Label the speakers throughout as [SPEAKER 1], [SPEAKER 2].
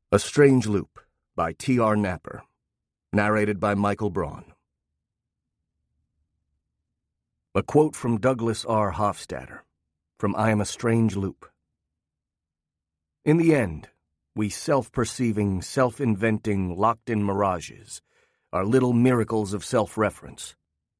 [SPEAKER 1] A Strange Loop by T.R. Napper. Narrated by Michael Braun. A quote from Douglas R. Hofstadter, from I Am a Strange Loop. In the end, we self-perceiving, self-inventing, locked-in mirages are little miracles of self-reference.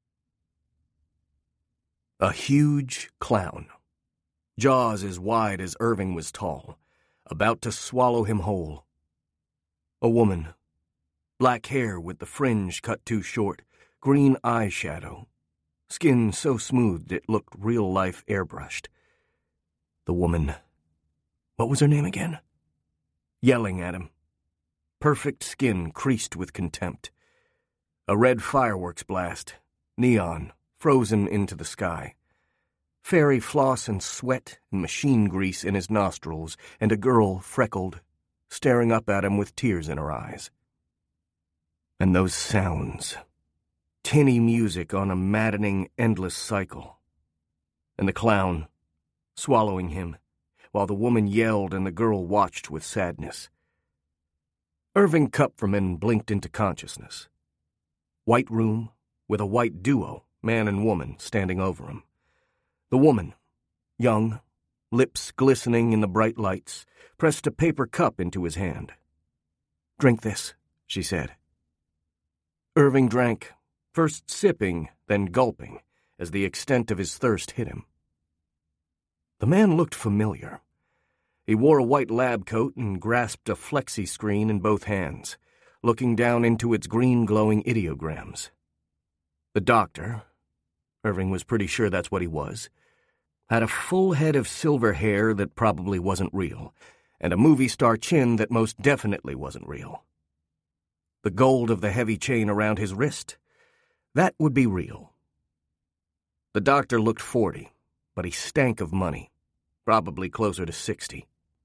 [SPEAKER 1] A huge clown, jaws as wide as Irving was tall, about to swallow him whole. A woman, black hair with the fringe cut too short, green eyeshadow, skin so smoothed it looked real-life airbrushed. The woman, what was her name again? Yelling at him. Perfect skin creased with contempt. A red fireworks blast, neon, frozen into the sky. Fairy floss and sweat and machine grease in his nostrils, and a girl freckled, staring up at him with tears in her eyes. And those sounds. Tinny music on a maddening, endless cycle. And the clown, swallowing him, while the woman yelled and the girl watched with sadness. Irving Kupferman blinked into consciousness. White room, with a white duo, man and woman, standing over him. The woman, young, lips glistening in the bright lights, pressed a paper cup into his hand. "Drink this," she said. Irving drank, first sipping, then gulping, as the extent of his thirst hit him. The man looked familiar. He wore a white lab coat and grasped a flexi screen in both hands, looking down into its green glowing ideograms. The doctor, Irving was pretty sure that's what he was, had a full head of silver hair that probably wasn't real, and a movie star chin that most definitely wasn't real. The gold of the heavy chain around his wrist, that would be real. The doctor looked 40, but he stank of money, probably closer to 60.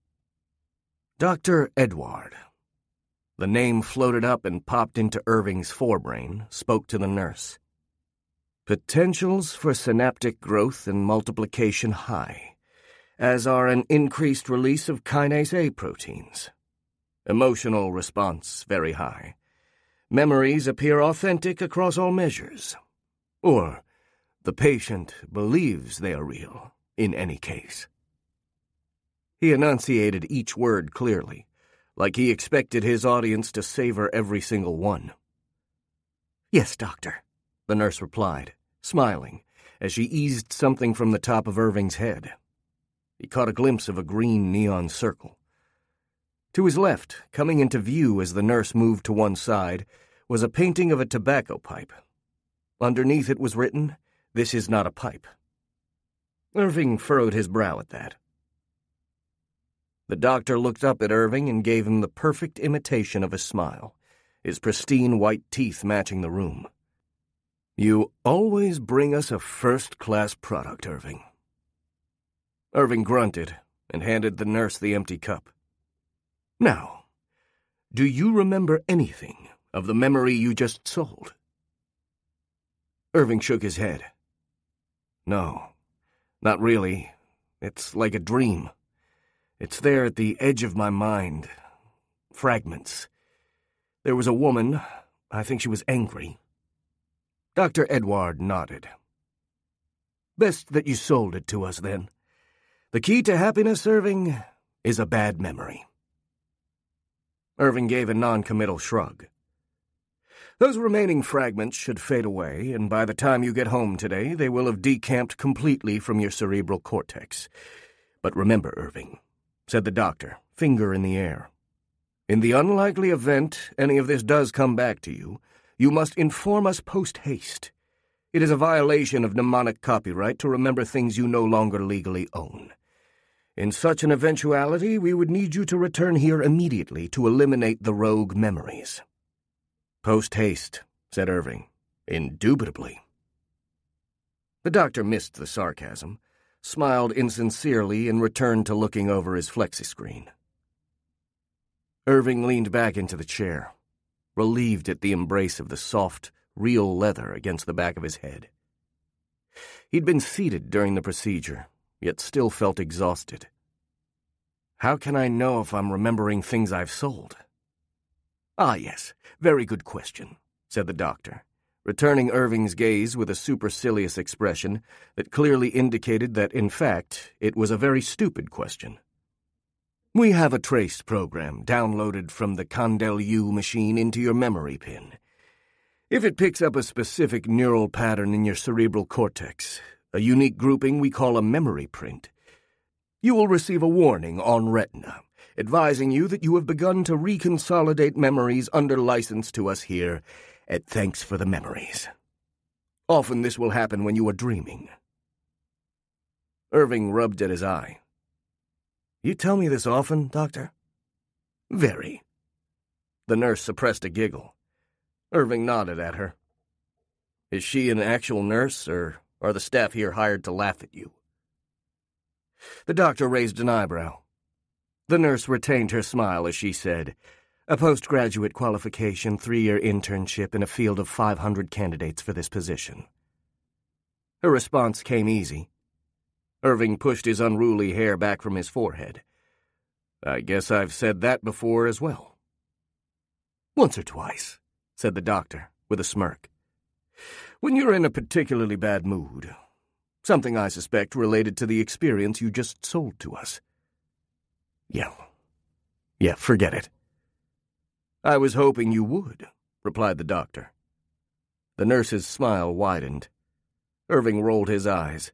[SPEAKER 1] Dr. Edward. The name floated up and popped into Irving's forebrain, spoke to the nurse. Potentials for synaptic growth and multiplication high, as are an increased release of kinase A proteins. Emotional response very high. Memories appear authentic across all measures. Or, the patient believes they are real, in any case. He enunciated each word clearly, like he expected his audience to savor every single one. "Yes, doctor," the nurse replied, smiling, as she eased something from the top of Irving's head. He caught a glimpse of a green neon circle. To his left, coming into view as the nurse moved to one side, was a painting of a tobacco pipe. Underneath it was written, "This is not a pipe." Irving furrowed his brow at that. The doctor looked up at Irving and gave him the perfect imitation of a smile, his pristine white teeth matching the room. "You always bring us a first-class product, Irving." Irving grunted and handed the nurse the empty cup. "Now, do you remember anything of the memory you just sold?" Irving shook his head. "No, not really. It's like a dream. It's there at the edge of my mind. Fragments. There was a woman. I think she was angry." Dr. Edward nodded. "Best that you sold it to us, then. The key to happiness, Irving, is a bad memory." Irving gave a non-committal shrug. "Those remaining fragments should fade away, and by the time you get home today, they will have decamped completely from your cerebral cortex. But remember, Irving," said the doctor, finger in the air, "in the unlikely event any of this does come back to you, you must inform us post-haste. It is a violation of mnemonic copyright to remember things you no longer legally own. In such an eventuality, we would need you to return here immediately to eliminate the rogue memories." "Post-haste," said Irving. "Indubitably." The doctor missed the sarcasm, smiled insincerely, and returned to looking over his flexi-screen. Irving leaned back into the chair, relieved at the embrace of the soft, real leather against the back of his head. He'd been seated during the procedure, yet still felt exhausted. How can I know if I'm remembering things I've sold? Ah, yes, very good question, said the doctor, returning Irving's gaze with a supercilious expression that clearly indicated that, in fact, it was a very stupid question. We have a trace program downloaded from the Condell-U machine into your memory pin. If it picks up a specific neural pattern in your cerebral cortex, a unique grouping we call a memory print, you will receive a warning on retina, advising you that you have begun to reconsolidate memories under license to us here at Thanks for the Memories. Often this will happen when you are dreaming. Irving rubbed at his eye. You tell me this often, Doctor? Very. The nurse suppressed a giggle. Irving nodded at her. Is she an actual nurse, or are the staff here hired to laugh at you? The doctor raised an eyebrow. The nurse retained her smile as she said, a postgraduate qualification, 3-year internship in a field of 500 candidates for this position. Her response came easy. Irving pushed his unruly hair back from his forehead. I guess I've said that before as well. Once or twice, said the doctor, with a smirk. When you're in a particularly bad mood. Something I suspect related to the experience you just sold to us. Yeah, forget it. I was hoping you would, replied the doctor. The nurse's smile widened. Irving rolled his eyes.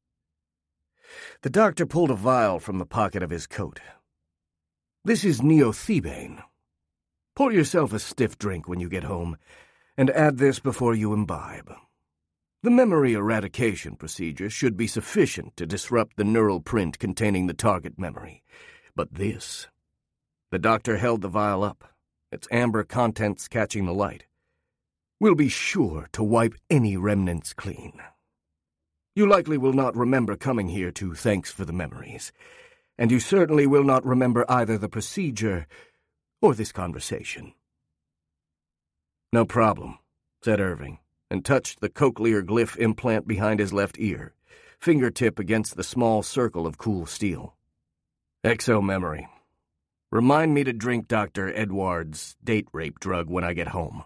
[SPEAKER 1] The doctor pulled a vial from the pocket of his coat. This is neothebane. Pour yourself a stiff drink when you get home, and add this before you imbibe. The memory eradication procedure should be sufficient to disrupt the neural print containing the target memory. But this... The doctor held the vial up, its amber contents catching the light. Will be sure to wipe any remnants clean. You likely will not remember coming here to Thanks for the Memories, and you certainly will not remember either the procedure or this conversation. No problem, said Irving, and touched the cochlear glyph implant behind his left ear, fingertip against the small circle of cool steel. Exo-memory. Remind me to drink Dr. Edward's date rape drug when I get home.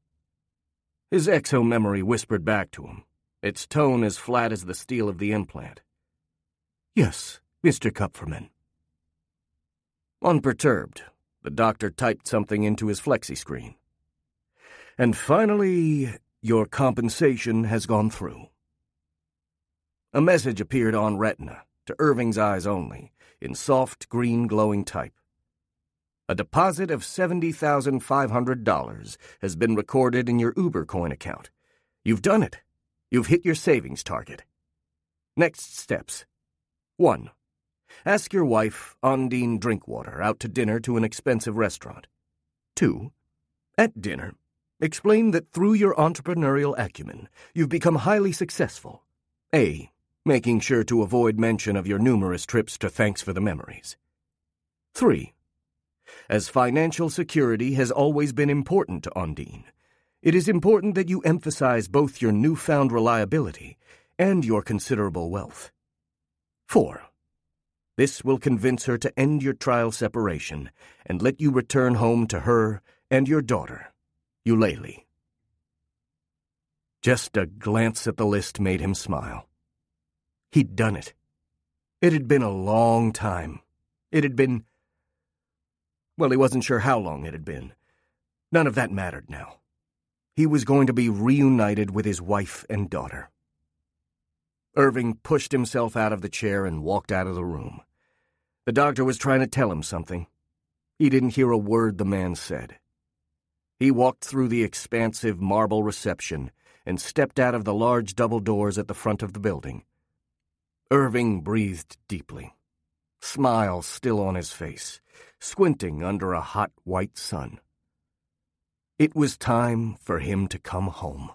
[SPEAKER 1] His exo-memory whispered back to him, its tone as flat as the steel of the implant. Yes, Mr. Kupferman. Unperturbed, the doctor typed something into his flexi-screen. And finally, your compensation has gone through. A message appeared on retina, to Irving's eyes only, in soft green glowing type. A deposit of $70,500 has been recorded in your UberCoin account. You've done it. You've hit your savings target. Next steps. 1. Ask your wife, Ondine Drinkwater, out to dinner to an expensive restaurant. 2. At dinner, explain that through your entrepreneurial acumen, you've become highly successful. A. Making sure to avoid mention of your numerous trips to Thanks for the Memories. 3. As financial security has always been important to Ondine, it is important that you emphasize both your newfound reliability and your considerable wealth. 4. This will convince her to end your trial separation and let you return home to her and your daughter, Eulalie. Just a glance at the list made him smile. He'd done it. It had been a long time. It had been... Well, he wasn't sure how long it had been. None of that mattered now. He was going to be reunited with his wife and daughter. Irving pushed himself out of the chair and walked out of the room. The doctor was trying to tell him something. He didn't hear a word the man said. He walked through the expansive marble reception and stepped out of the large double doors at the front of the building. Irving breathed deeply, smile still on his face, squinting under a hot white sun. It was time for him to come home.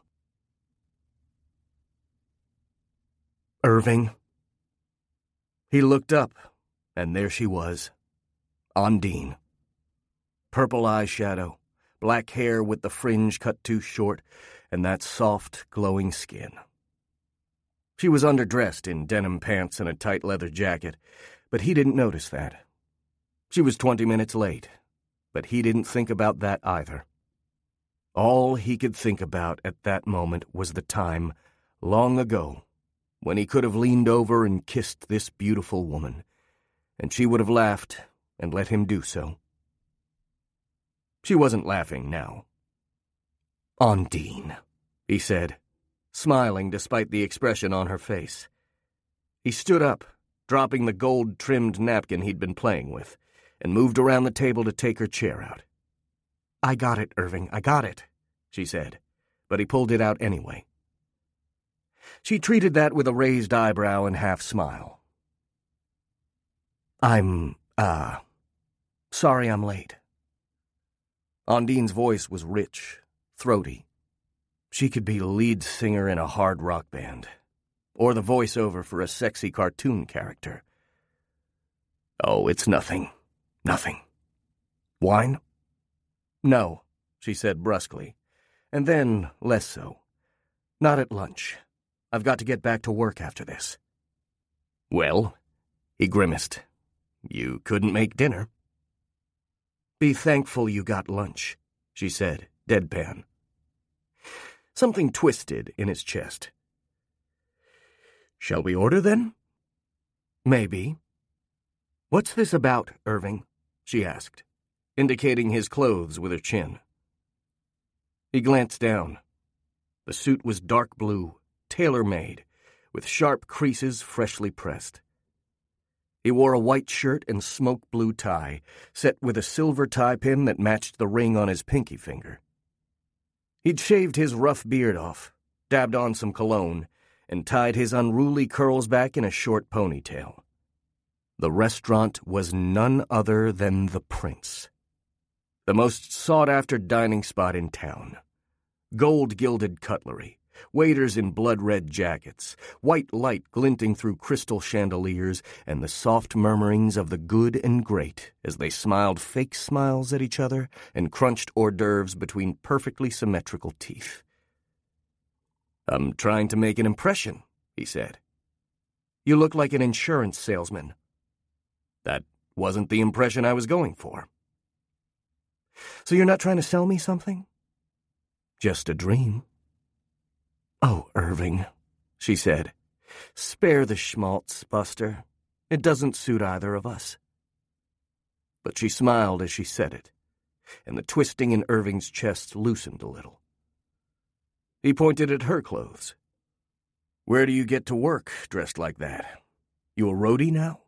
[SPEAKER 1] Irving. He looked up, and there she was, Ondine. Purple eyeshadow, black hair with the fringe cut too short, and that soft, glowing skin. She was underdressed in denim pants and a tight leather jacket, but he didn't notice that. She was 20 minutes late, but he didn't think about that either. All he could think about at that moment was the time, long ago, when he could have leaned over and kissed this beautiful woman, and she would have laughed and let him do so. She wasn't laughing now. "Undine," he said, smiling despite the expression on her face. He stood up, dropping the gold-trimmed napkin he'd been playing with, and moved around the table to take her chair out. "I got it, Irving, I got it," she said, but he pulled it out anyway. She treated that with a raised eyebrow and half-smile. "I'm, sorry I'm late." Undine's voice was rich, throaty. She could be the lead singer in a hard rock band, or the voiceover for a sexy cartoon character. "Oh, it's nothing. Nothing. Wine?" "No," she said brusquely, and then less so. "Not at lunch. I've got to get back to work after this." "Well," he grimaced, "you couldn't make dinner." "Be thankful you got lunch," she said, deadpan. Something twisted in his chest. "Shall we order, then?" "Maybe." "What's this about, Irving?" she asked, indicating his clothes with her chin. He glanced down. The suit was dark blue, tailor-made, with sharp creases freshly pressed. He wore a white shirt and smoke blue tie, set with a silver tie pin that matched the ring on his pinky finger. He'd shaved his rough beard off, dabbed on some cologne, and tied his unruly curls back in a short ponytail. The restaurant was none other than the Prince, the most sought-after dining spot in town. Gold-gilded cutlery, waiters in blood-red jackets, white light glinting through crystal chandeliers, and the soft murmurings of the good and great as they smiled fake smiles at each other and crunched hors d'oeuvres between perfectly symmetrical teeth. "I'm trying to make an impression," he said. "You look like an insurance salesman." "That wasn't the impression I was going for." "So you're not trying to sell me something?" "Just a dream." "Oh, Irving," she said, "spare the schmaltz, Buster. It doesn't suit either of us." But she smiled as she said it, and the twisting in Irving's chest loosened a little. He pointed at her clothes. "Where do you get to work dressed like that? You a roadie now?"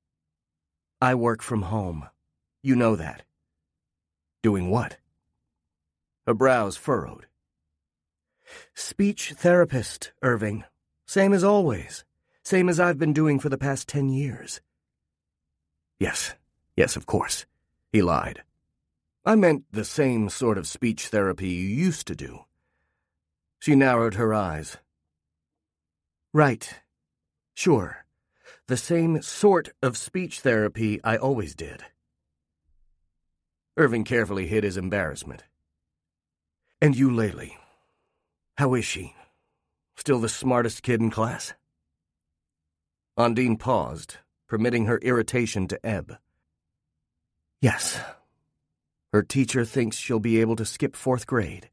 [SPEAKER 1] "I work from home. You know that." "Doing what?" Her brows furrowed. "Speech therapist, Irving. Same as always. Same as I've been doing for the past 10 years. Yes, of course," he lied. "I meant the same sort of speech therapy you used to do." She narrowed her eyes. "Right. Sure. The same sort of speech therapy I always did." Irving carefully hid his embarrassment. "And Eulalie, how is she? Still the smartest kid in class?" Undine paused, permitting her irritation to ebb. "Yes. Her teacher thinks she'll be able to skip 4th grade.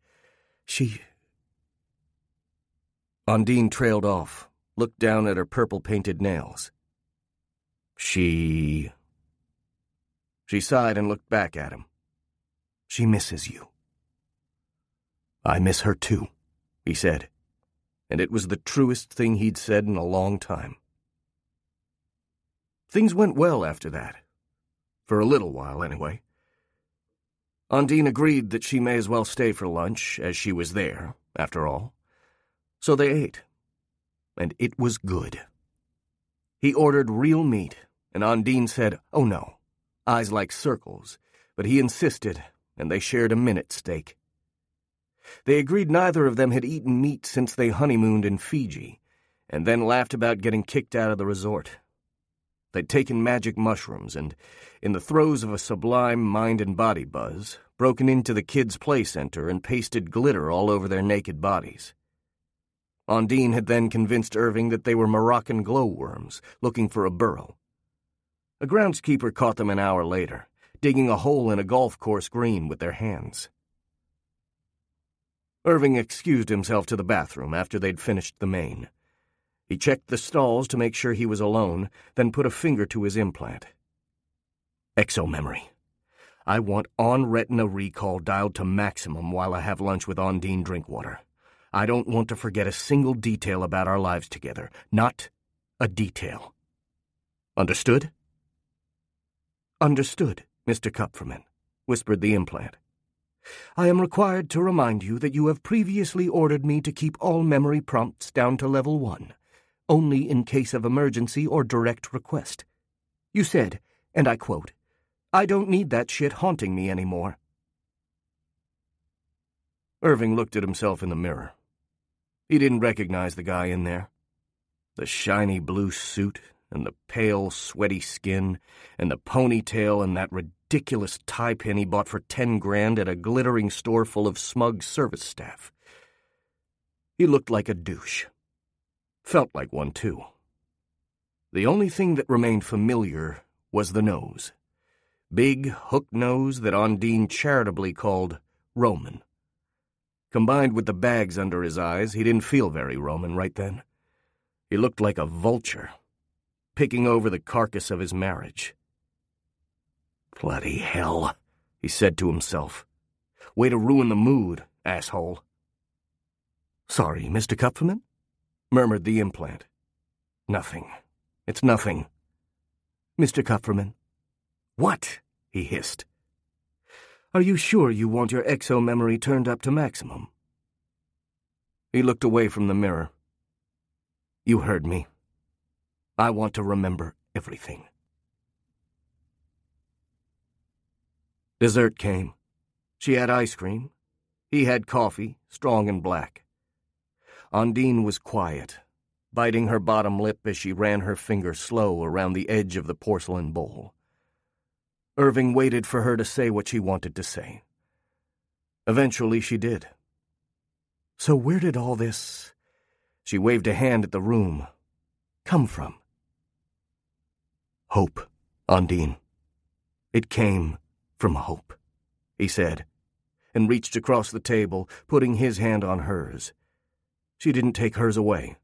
[SPEAKER 1] Undine trailed off, looked down at her purple-painted nails. She sighed and looked back at him. "She misses you." "I miss her too," he said, and it was the truest thing he'd said in a long time. Things went well after that. For a little while, anyway. Undine agreed that she may as well stay for lunch, as she was there, after all. So they ate. And it was good. He ordered real meat, and Undine said, "Oh no," eyes like circles, but he insisted, and they shared a minute steak. They agreed neither of them had eaten meat since they honeymooned in Fiji, and then laughed about getting kicked out of the resort. They'd taken magic mushrooms and, in the throes of a sublime mind and body buzz, broken into the kids' play center and pasted glitter all over their naked bodies. Undine had then convinced Irving that they were Moroccan glowworms looking for a burrow. A groundskeeper caught them an hour later, digging a hole in a golf course green with their hands. Irving excused himself to the bathroom after they'd finished the main. He checked the stalls to make sure he was alone, then put a finger to his implant. Exomemory. I want on-retina recall dialed to maximum while I have lunch with Ondine Drinkwater. I don't want to forget a single detail about our lives together. Not a detail. Understood? Understood, Mr. Kupferman, whispered the implant. I am required to remind you that you have previously ordered me to keep all memory prompts down to level 1, only in case of emergency or direct request. You said, and I quote, I don't need that shit haunting me anymore. Irving looked at himself in the mirror. He didn't recognize the guy in there. The shiny blue suit, and the pale, sweaty skin, and the ponytail, and that ridiculous tie pin he bought for 10 grand at a glittering store full of smug service staff. He looked like a douche. Felt like one, too. The only thing that remained familiar was the nose. Big, hook nose that Ondine charitably called Roman. Combined with the bags under his eyes, he didn't feel very Roman right then. He looked like a vulture, picking over the carcass of his marriage. Bloody hell, he said to himself. Way to ruin the mood, asshole. Sorry, Mr. Kupferman? Murmured the implant. Nothing. It's nothing. Mr. Kupferman. What? He hissed. Are you sure you want your exo-memory turned up to maximum? He looked away from the mirror. You heard me. I want to remember everything. Dessert came. She had ice cream. He had coffee, strong and black. Ondine was quiet, biting her bottom lip as she ran her finger slow around the edge of the porcelain bowl. Irving waited for her to say what she wanted to say. Eventually she did. So where did all this, she waved a hand at the room, come from? Hope, Ondine. It came from hope, he said, and reached across the table, putting his hand on hers. She didn't take hers away.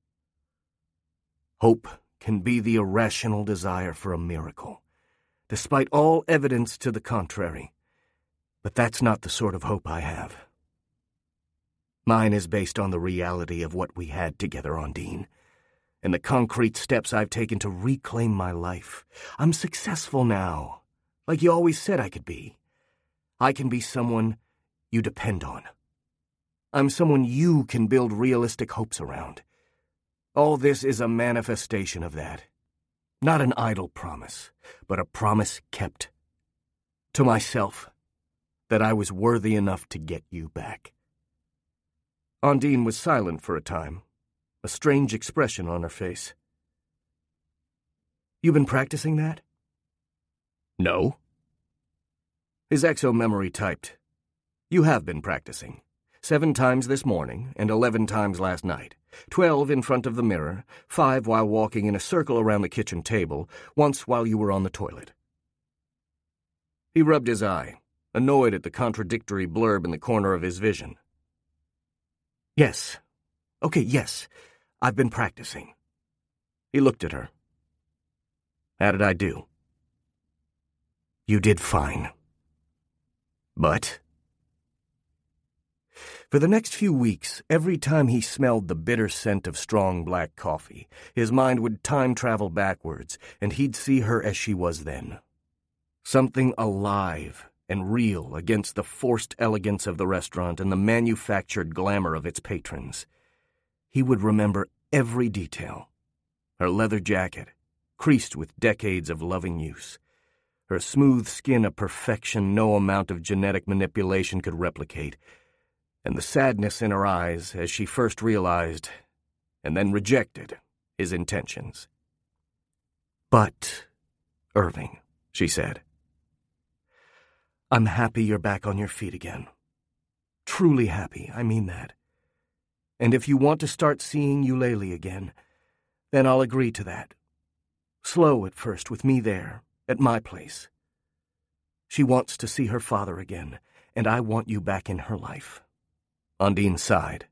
[SPEAKER 1] Hope can be the irrational desire for a miracle, despite all evidence to the contrary. But that's not the sort of hope I have. Mine is based on the reality of what we had together, Ondine, and the concrete steps I've taken to reclaim my life. I'm successful now, like you always said I could be. I can be someone you depend on. I'm someone you can build realistic hopes around. All this is a manifestation of that. Not an idle promise, but a promise kept. To myself, that I was worthy enough to get you back. Ondine was silent for a time, a strange expression on her face. You been practicing that? No. His exo-memory typed. You have been practicing. 7 times this morning and 11 times last night. 12 in front of the mirror, 5 while walking in a circle around the kitchen table, once while you were on the toilet. He rubbed his eye, annoyed at the contradictory blurb in the corner of his vision. Yes. Okay, yes. I've been practicing. He looked at her. How did I do? You did fine. But for the next few weeks, every time he smelled the bitter scent of strong black coffee, his mind would time travel backwards, and he'd see her as she was then. Something alive and real against the forced elegance of the restaurant and the manufactured glamour of its patrons. He would remember every detail. Her leather jacket, creased with decades of loving use. Her smooth skin a perfection no amount of genetic manipulation could replicate, and the sadness in her eyes as she first realized, and then rejected, his intentions. But, Irving, she said, I'm happy you're back on your feet again. Truly happy, I mean that. And if you want to start seeing Eulalie again, then I'll agree to that. Slow at first with me there, at my place. She wants to see her father again, and I want you back in her life." Ondine sighed.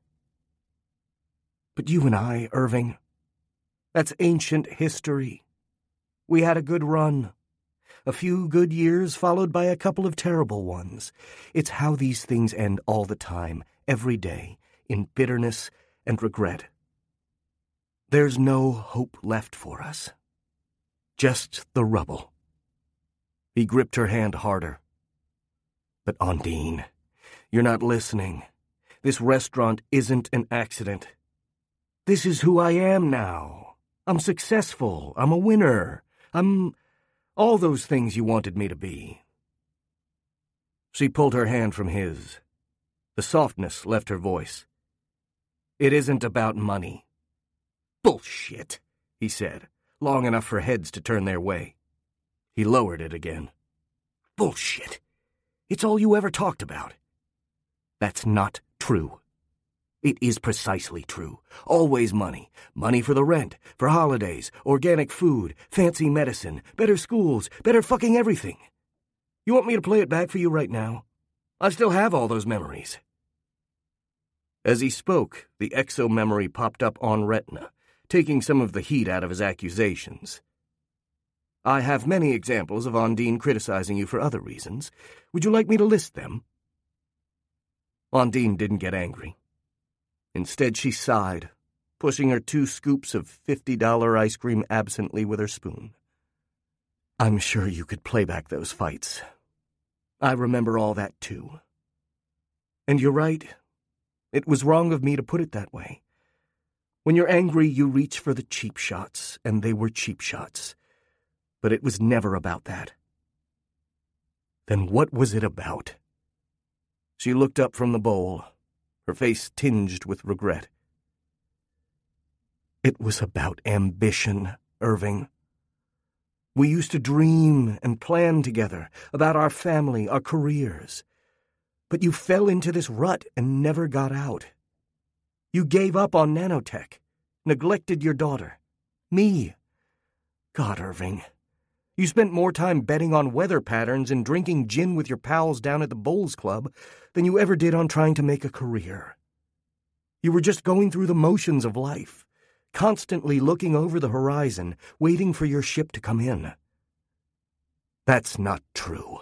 [SPEAKER 1] "But you and I, Irving, that's ancient history. We had a good run. A few good years followed by a couple of terrible ones. It's how these things end all the time, every day, in bitterness and regret. There's no hope left for us. Just the rubble." He gripped her hand harder. "But Ondine, you're not listening. This restaurant isn't an accident. This is who I am now. I'm successful. I'm a winner. I'm all those things you wanted me to be." She pulled her hand from his. The softness left her voice. "It isn't about money." "Bullshit," he said, long enough for heads to turn their way. He lowered it again. "Bullshit. It's all you ever talked about." "That's not true." "It is precisely true. Always money. Money for the rent, for holidays, organic food, fancy medicine, better schools, better fucking everything. You want me to play it back for you right now? I still have all those memories." As he spoke, the exo memory popped up on retina, taking some of the heat out of his accusations. "I have many examples of Ondine criticizing you for other reasons. Would you like me to list them?" Ondine didn't get angry. Instead, she sighed, pushing her 2 scoops of $50 ice cream absently with her spoon. "I'm sure you could play back those fights. I remember all that, too. And you're right. It was wrong of me to put it that way. When you're angry, you reach for the cheap shots, and they were cheap shots. But it was never about that." "Then what was it about?" She looked up from the bowl, her face tinged with regret. "It was about ambition, Irving. We used to dream and plan together about our family, our careers. But you fell into this rut and never got out. You gave up on nanotech, neglected your daughter, me. God, Irving, you spent more time betting on weather patterns and drinking gin with your pals down at the bowls club than you ever did on trying to make a career. You were just going through the motions of life, constantly looking over the horizon, waiting for your ship to come in." "That's not true."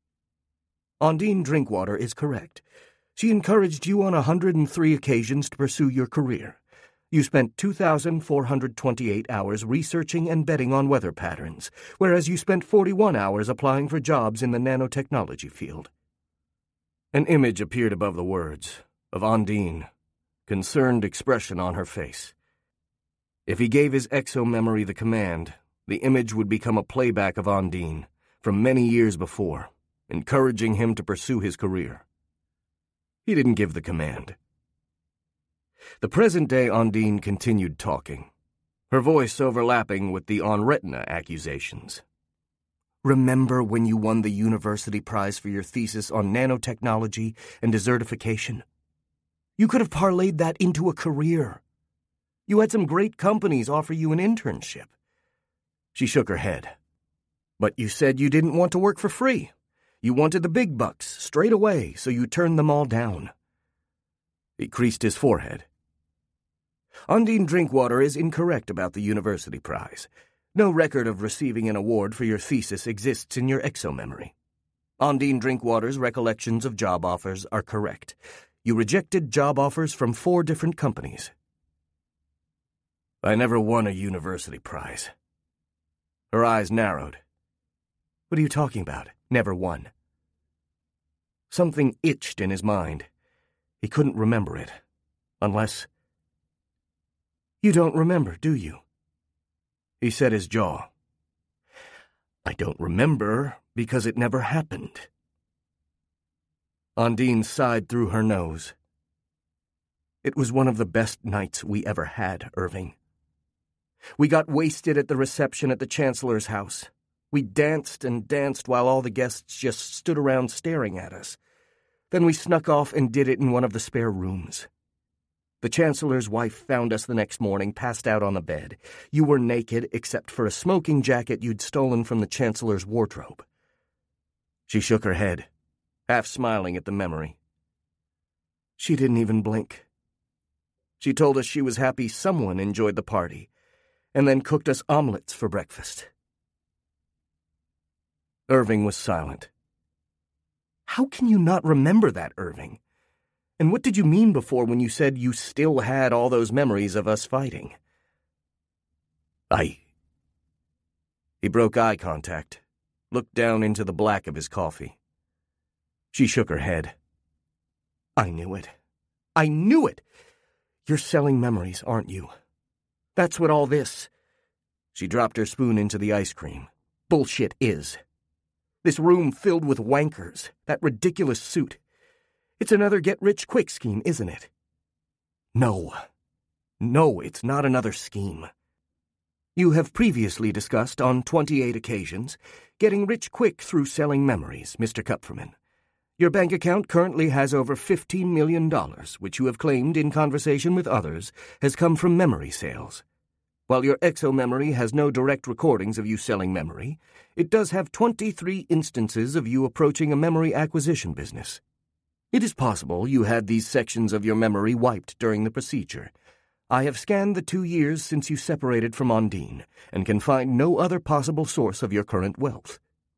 [SPEAKER 1] "Ondine Drinkwater is correct. She encouraged you on 103 occasions to pursue your career. You spent 2,428 hours researching and betting on weather patterns, whereas you spent 41 hours applying for jobs in the nanotechnology field." An image appeared above the words, of Ondine, concerned expression on her face. If he gave his exo-memory the command, the image would become a playback of Ondine, from many years before, encouraging him to pursue his career. He didn't give the command. The present-day Ondine continued talking, her voice overlapping with the on-retina accusations. "Remember when you won the university prize for your thesis on nanotechnology and desertification? You could have parlayed that into a career. You had some great companies offer you an internship." She shook her head. "But you said you didn't want to work for free. You wanted the big bucks straight away, so you turned them all down." He creased his forehead. "Ondine Drinkwater is incorrect about the university prize. No record of receiving an award for your thesis exists in your exo-memory. Ondine Drinkwater's recollections of job offers are correct. You rejected job offers from 4 different companies." "I never won a university prize." Her eyes narrowed. "What are you talking about? Never won?" Something itched in his mind. He couldn't remember it. Unless... "You don't remember, do you?" He set his jaw. "I don't remember because it never happened." Ondine sighed through her nose. "It was one of the best nights we ever had, Irving. We got wasted at the reception at the Chancellor's house. We danced and danced while all the guests just stood around staring at us. Then we snuck off and did it in one of the spare rooms. The Chancellor's wife found us the next morning, passed out on the bed. You were naked except for a smoking jacket you'd stolen from the Chancellor's wardrobe. She shook her head, half smiling at the memory. She didn't even blink. She told us she was happy someone enjoyed the party, and then cooked us omelets for breakfast. Irving was silent. How can you not remember that, Irving? And what did you mean before when you said you still had all those memories of us fighting? He broke eye contact, looked down into the black of his coffee. She shook her head. I knew it. I knew it! You're selling memories, aren't you? That's what all this... She dropped her spoon into the ice cream. Bullshit is. This room filled with wankers, that ridiculous suit. It's another get-rich-quick scheme, isn't it? No. No, it's not another scheme. You have previously discussed, on 28 occasions, getting rich quick through selling memories, Mr. Kupferman. Your bank account currently has over $15 million, which you have claimed in conversation with others has come from memory sales. While your exo-memory has no direct recordings of you selling memory, it does have 23 instances of you approaching a memory acquisition business. It is possible you had these sections of your memory wiped during the procedure. I have scanned the 2 years since you separated from Ondine, and can find no other possible source of your current wealth.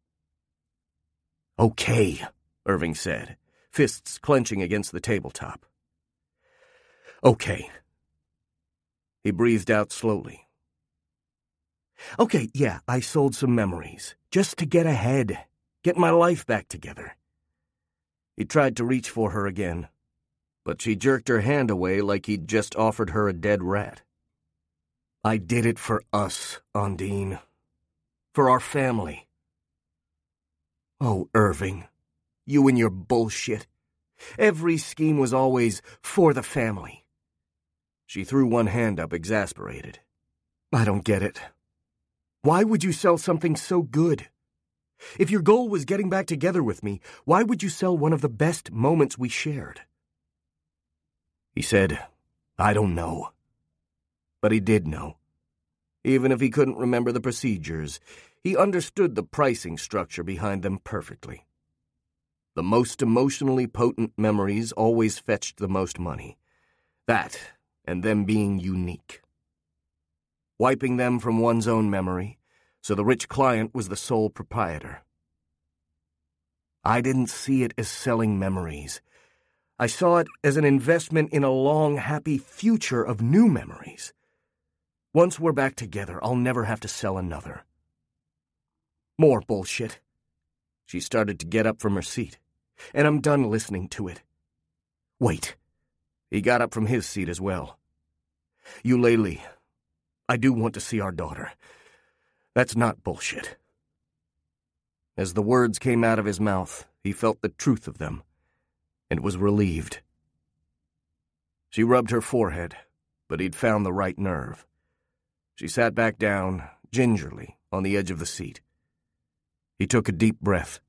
[SPEAKER 1] Okay, Irving said, fists clenching against the tabletop. Okay. He breathed out slowly. Okay, yeah, I sold some memories, just to get ahead, get my life back together. He tried to reach for her again, but she jerked her hand away like he'd just offered her a dead rat. I did it for us, Ondine. For our family. Oh, Irving, you and your bullshit. Every scheme was always for the family. She threw one hand up, exasperated. I don't get it. Why would you sell something so good? If your goal was getting back together with me, why would you sell one of the best moments we shared? He said, I don't know. But he did know. Even if he couldn't remember the procedures, he understood the pricing structure behind them perfectly. The most emotionally potent memories always fetched the most money. That, and them being unique. Wiping them from one's own memory, so the rich client was the sole proprietor. I didn't see it as selling memories. I saw it as an investment in a long, happy future of new memories. Once we're back together, I'll never have to sell another. More bullshit. She started to get up from her seat, and I'm done listening to it. Wait. He got up from his seat as well. Eulalie, I do want to see our daughter. That's not bullshit. As the words came out of his mouth, he felt the truth of them, and was relieved. She rubbed her forehead, but he'd found the right nerve. She sat back down, gingerly, on the edge of the seat. He took a deep breath.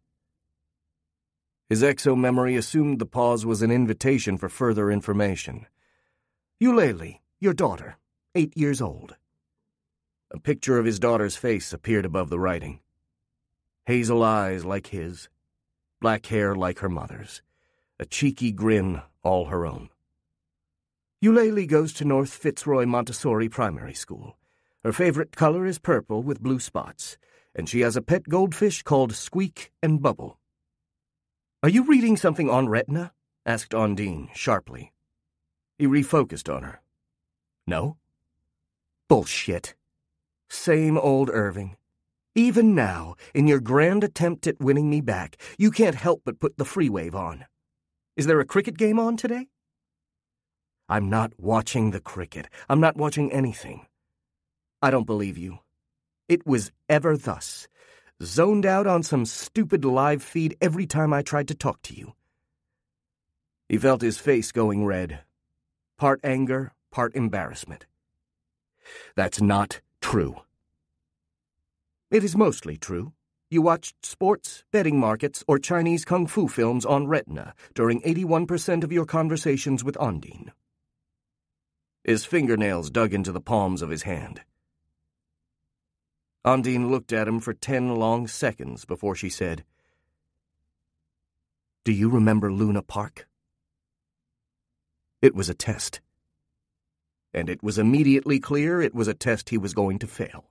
[SPEAKER 1] His exo-memory assumed the pause was an invitation for further information. Eulalie, your daughter, 8 years old. A picture of his daughter's face appeared above the writing. Hazel eyes like his, black hair like her mother's, a cheeky grin all her own. Eulalie goes to North Fitzroy Montessori Primary School. Her favorite color is purple with blue spots, and she has a pet goldfish called Squeak and Bubble. Are you reading something on retina? Asked Ondine sharply. He refocused on her. No? Bullshit. Same old Irving. Even now, in your grand attempt at winning me back, you can't help but put the free wave on. Is there a cricket game on today? I'm not watching the cricket. I'm not watching anything. I don't believe you. It was ever thus. Zoned out on some stupid live feed every time I tried to talk to you. He felt his face going red. Part anger, part embarrassment. That's not true. It is mostly true. You watched sports, betting markets, or Chinese kung fu films on retina during 81% of your conversations with Ondine. His fingernails dug into the palms of his hand. Ondine looked at him for 10 long seconds before she said, "Do you remember Luna Park?" It was a test. And it was immediately clear it was a test he was going to fail.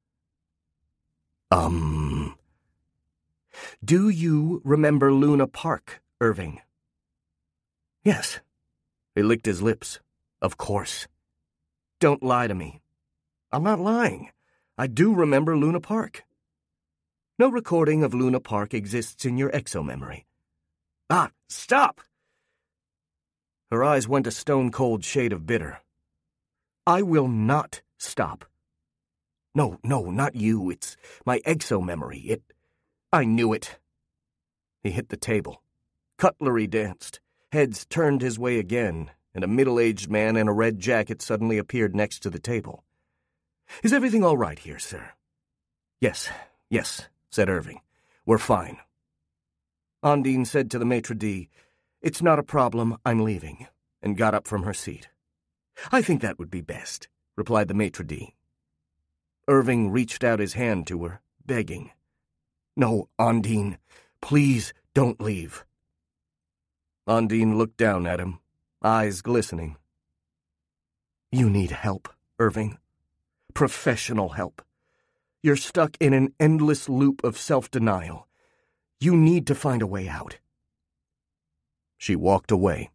[SPEAKER 1] Do you remember Luna Park, Irving?" "Yes." He licked his lips. "Of course. Don't lie to me." "I'm not lying. I do remember Luna Park." "No recording of Luna Park exists in your exomemory." "Ah, stop!" Her eyes went a stone-cold shade of bitter. "I will not stop. No, not you. It's my exomemory. I knew it." He hit the table. Cutlery danced. Heads turned his way again, and a middle-aged man in a red jacket suddenly appeared next to the table. "Is everything all right here, sir?" Yes, said Irving. "We're fine." Ondine said to the maitre d', "It's not a problem, I'm leaving," and got up from her seat. "I think that would be best," replied the maitre d'. Irving reached out his hand to her, begging. "No, Ondine, please don't leave." Ondine looked down at him, eyes glistening. "You need help, Irving. Professional help. You're stuck in an endless loop of self-denial. You need to find a way out." She walked away.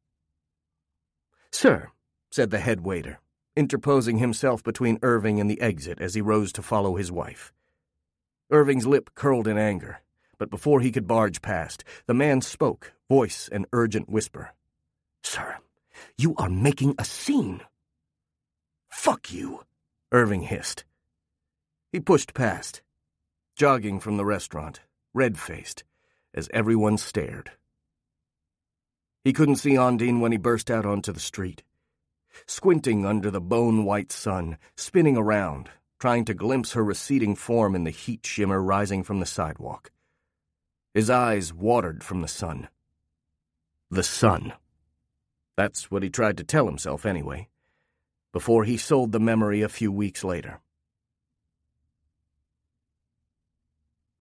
[SPEAKER 1] "Sir," said the head waiter, interposing himself between Irving and the exit as he rose to follow his wife. Irving's lip curled in anger, but before he could barge past, the man spoke, voice an urgent whisper. "Sir, you are making a scene." "Fuck you," Irving hissed. He pushed past, jogging from the restaurant, red-faced, as everyone stared. He couldn't see Ondine when he burst out onto the street. Squinting under the bone-white sun, spinning around, trying to glimpse her receding form in the heat shimmer rising from the sidewalk. His eyes watered from the sun. The sun. That's what he tried to tell himself anyway, before he sold the memory a few weeks later.